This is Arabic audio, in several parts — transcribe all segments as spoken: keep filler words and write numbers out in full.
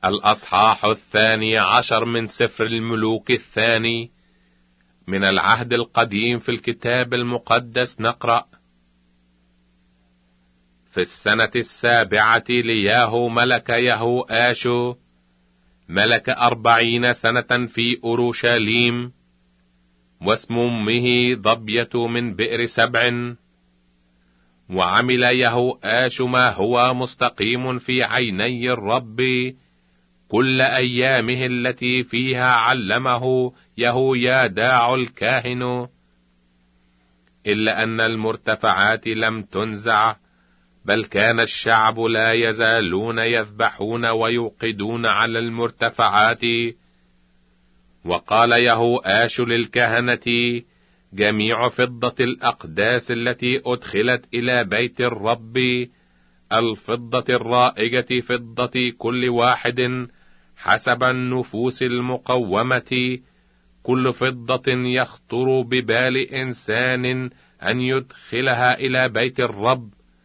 الأصحاح الثاني عشر من سفر الملوك الثاني. من العهد القديم في الكتاب المقدس نقرأ: في السنة السابعة لياهو ملك يهو آشو، ملك أربعين سنة في أورشليم، واسم أمه ضبية من بئر سبع. وعمل يهو آشو ما هو مستقيم في عيني الرب كل أيامه التي فيها علمه يهوياداع الكاهن، إلا أن المرتفعات لم تنزع، بل كان الشعب لا يزالون يذبحون ويوقدون على المرتفعات. وقال يهو آشو للكهنة: جميع فضة الأقداس التي أدخلت إلى بيت الرب، الفضة الرائجة فضة كل واحد حسب النفوس المقومة، كل فضة يخطر ببال إنسان أن يدخلها إلى بيت الرب،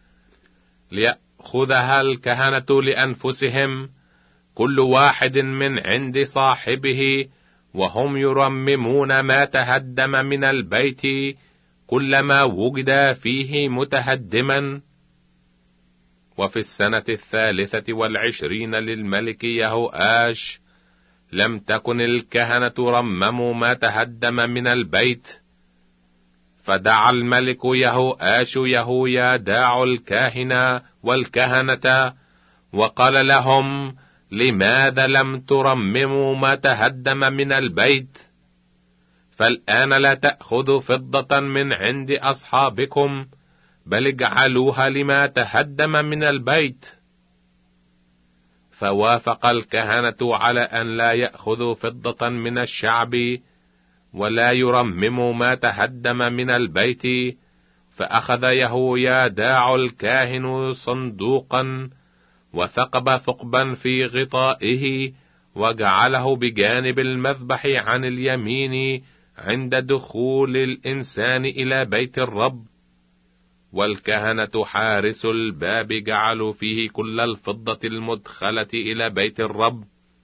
ليأخذها الكهنة لأنفسهم، كل واحد من عند صاحبه، وهم يرممون ما تهدم من البيت كلما وجد فيه متهدما. وفي السنة الثالثة والعشرين للملك يهوآش لم تكن الكهنة رمموا ما تهدم من البيت، فدعا الملك يهوآش يهوياداع الكاهن والكهنة وقال لهم: لماذا لم ترمموا ما تهدم من البيت؟ فالآن لا تأخذوا فضة من عند أصحابكم، بل اجعلوها لما تهدم من البيت. فوافق الكهنة على أن لا يأخذوا فضة من الشعب ولا يرمموا ما تهدم من البيت. فأخذ يهوياداع الكاهن صندوقا وثقب ثقبا في غطائه وجعله بجانب المذبح عن اليمين عند دخول الإنسان إلى بيت الرب، والكهنة حارس الباب جعلوا فيه كل الفضة المدخلة إلى بيت الرب.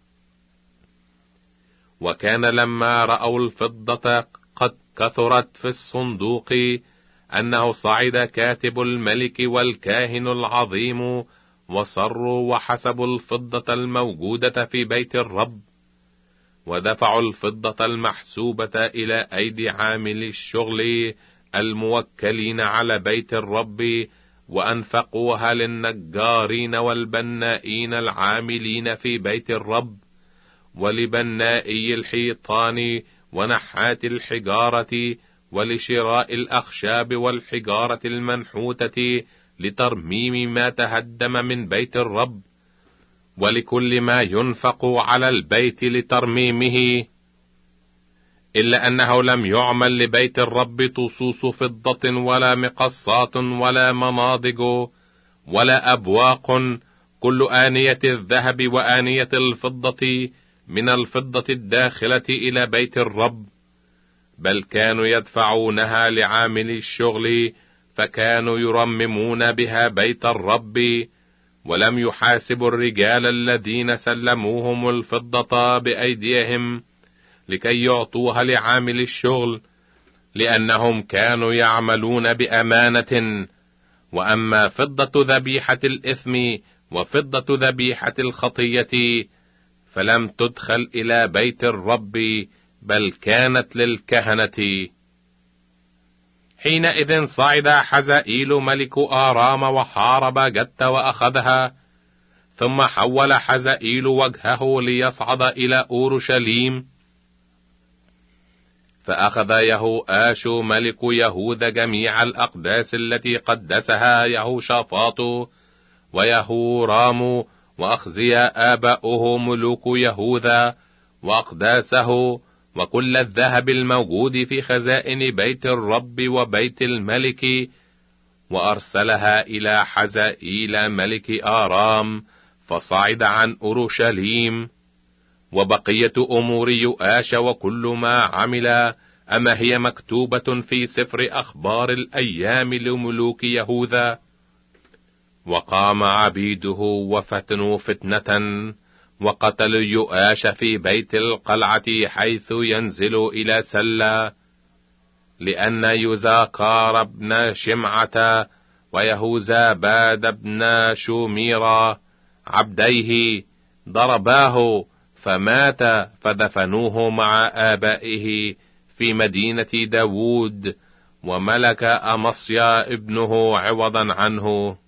وكان لما رأوا الفضة قد كثرت في الصندوق أنه صعد كاتب الملك والكاهن العظيم وصروا وحسبوا الفضة الموجودة في بيت الرب، ودفعوا الفضة المحسوبة إلى أيدي عامل الشغل الموكلين على بيت الرب، وأنفقوها للنجارين والبنائين العاملين في بيت الرب، ولبنائي الحيطان ونحات الحجارة، ولشراء الأخشاب والحجارة المنحوتة لترميم ما تهدم من بيت الرب، ولكل ما ينفق على البيت لترميمه. إلا أنه لم يعمل لبيت الرب طصوص فضة ولا مقصات ولا مناضج ولا أبواق، كل آنية الذهب وآنية الفضة من الفضة الداخلة إلى بيت الرب، بل كانوا يدفعونها لعامل الشغل، فكانوا يرممون بها بيت الرب، ولم يحاسبوا الرجال الذين سلموهم الفضة بأيديهم لكي يعطوها لعامل الشغل، لأنهم كانوا يعملون بأمانة. وأما فضة ذبيحة الإثم وفضة ذبيحة الخطية فلم تدخل إلى بيت الرب، بل كانت للكهنة. حينئذ صعد حزائيل ملك آرام وحارب جت وأخذها، ثم حول حزائيل وجهه ليصعد إلى أورشليم. فأخذ يهوآش ملك يهوذا جميع الأقداس التي قدسها يهوشافاط ويهورام وأخزيا آباؤه ملوك يهوذا، وأقداسه وكل الذهب الموجود في خزائن بيت الرب وبيت الملك، وأرسلها إلى حزائيل ملك آرام، فصعد عن أورشليم. وبقية أمور يؤاش وكل ما عمل أما هي مكتوبة في سفر أخبار الأيام لملوك يهوذا. وقام عبيده وفتنوا فتنة، وقتلوا يؤاش في بيت القلعة حيث ينزل إلى سلة، لأن يزاكار بن شمعة ويهوذا باد بن شوميرا عبديه ضرباه فمات، فدفنوه مع آبائه في مدينة داود، وملك أمصيا ابنه عوضا عنه.